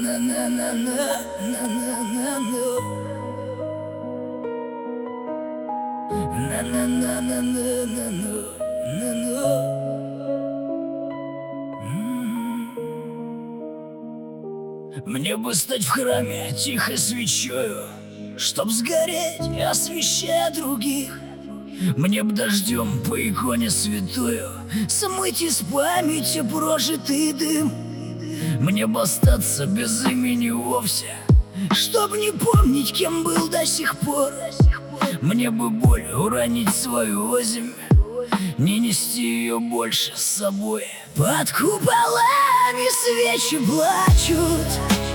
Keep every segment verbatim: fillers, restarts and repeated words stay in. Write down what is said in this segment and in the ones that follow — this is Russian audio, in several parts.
Мне бы стать в храме тихой свечою, чтоб сгореть, освещая других. Мне б дождем по иконе святую смыть из памяти прожитый дым. Мне б остаться без имени вовсе, чтоб не помнить, кем был до сих пор. Мне бы боль уронить свою озимь, не нести ее больше с собой. Под куполами свечи плачут,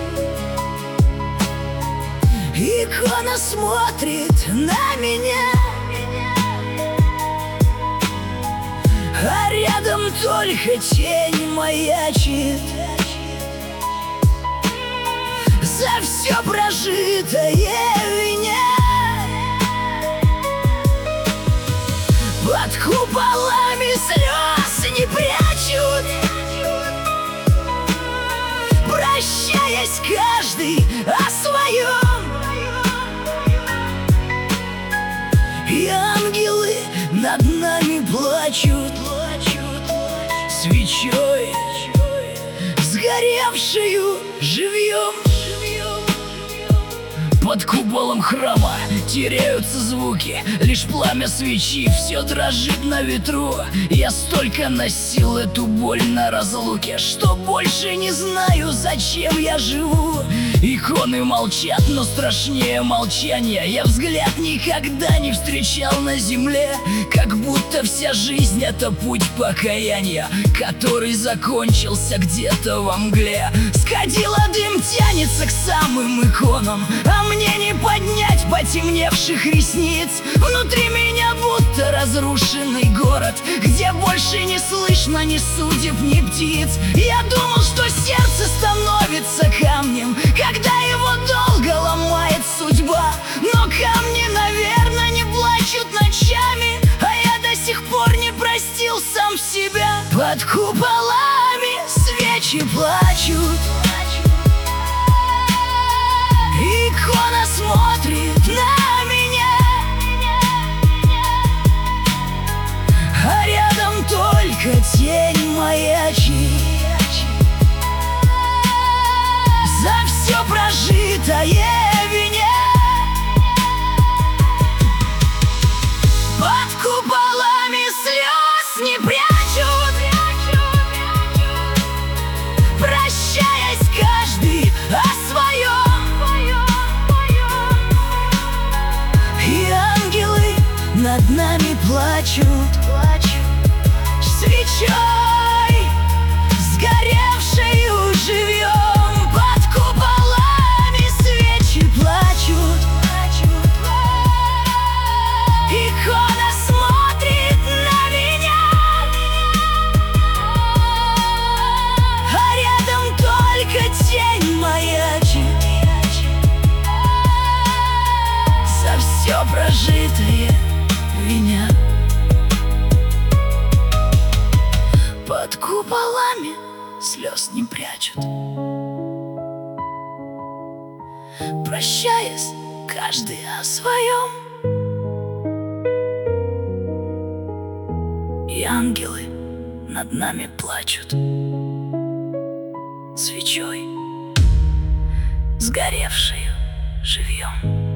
икона смотрит на меня, а рядом только тень маячит. За все прожитое виня. Под куполами слез не прячут, прощаясь каждый о своем. И ангелы над нами плачут свечой, сгоревшую живьем. Под куполом храма теряются звуки, лишь пламя свечи все дрожит на ветру. Я столько носил эту боль на разлуке, что больше не знаю, зачем я живу. Иконы молчат, но страшнее молчания я взгляд никогда не встречал на земле. Как будто вся жизнь — это путь покаяния, который закончился где-то во мгле. С кадила дым тянется к самым иконам, а мне не поднять потемневших ресниц. Внутри меня будто разрушенный город, где больше не слышно ни судеб, ни птиц. Я думал, что сердце становится камнем, когда его долго ломает судьба. Но камни, наверное, не плачут ночами, а я до сих пор не простил сам себя. Под куполами свечи плачут, икона смотрит на меня, а рядом только тень маячит. За все прожитое виня. Под куполами слез не прячут, прощаясь каждый о своем. И ангелы над нами плачут свечой, сгоревшую живьем. Икона смотрит на меня, а рядом только тень маячит. За все прожитое виня. Под куполами слез не прячут, прощаясь каждый о своем. И ангелы над нами плачут свечой, сгоревшую живьем.